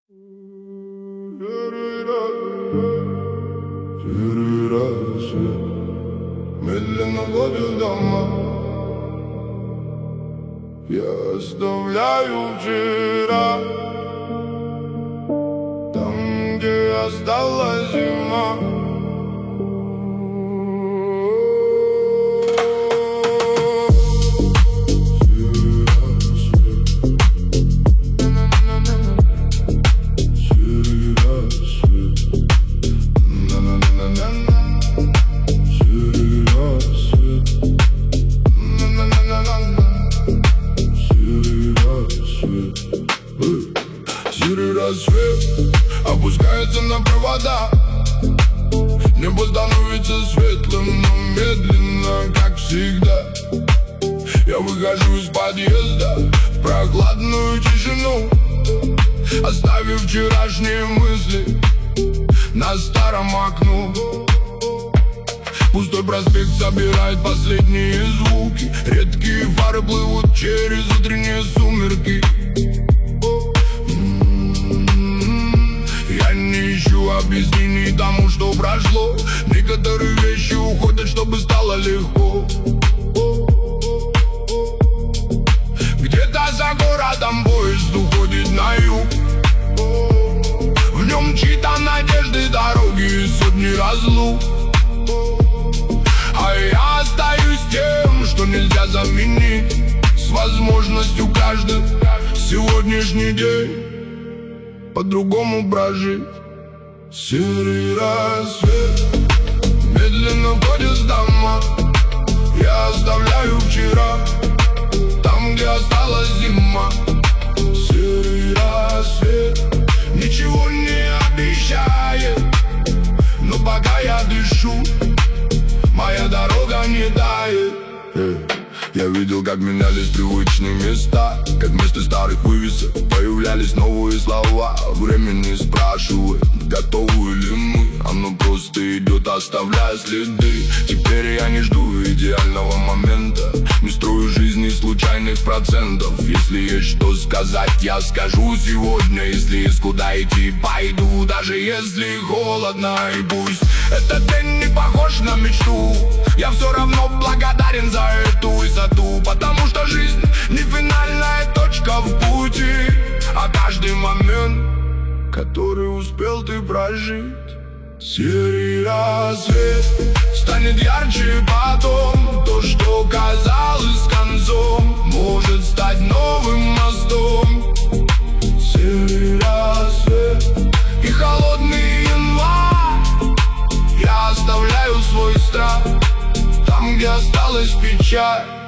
Медленно ходят дома. Я оставляю вчера там, где осталась зима. Серый рассвет опускается на провода. Небо становится светлым, но медленно, как всегда. Я выхожу из подъезда в прохладную тишину, оставив вчерашние мысли на старом окну. Пустой проспект собирает последние звуки. Редкие фары плывут через утренние сумерки. Я не ищу объяснений тому, что прошло. Некоторые вещи уходят, чтобы стало легко. Где-то за городом поезд уходит на юг. В нем чьи-то надежды, дороги и сотни разлук. А я остаюсь тем, что нельзя заменить, с возможностью каждый сегодняшний день по-другому прожить. Серый рассвет медленно входит в дома. Я оставляю вчера там, где осталась зима. Серый рассвет ничего не обещает, но пока я дышу, моя дорога не тает. Я видел, как менялись привычные места, как вместо старых вывесок появлялись новые слова. Время не спрашивает, готовы ли мы, оно просто идет, оставляя следы. Теперь я не жду идеального момента, не строю жизни случайных процентов. Если есть что сказать, я скажу сегодня. Если есть куда идти, пойду, даже если холодно. И пусть этот день не похож на мечту, я все равно благодарен за эту высоту. Потому что жизнь не финальная точка в пути, а каждый момент, который успел ты прожить. Серый рассвет станет ярче потом. То, что казалось концом, может стать новым мостом. Серый рассвет и холодный январь. Я оставляю свой страх там, где осталась печаль.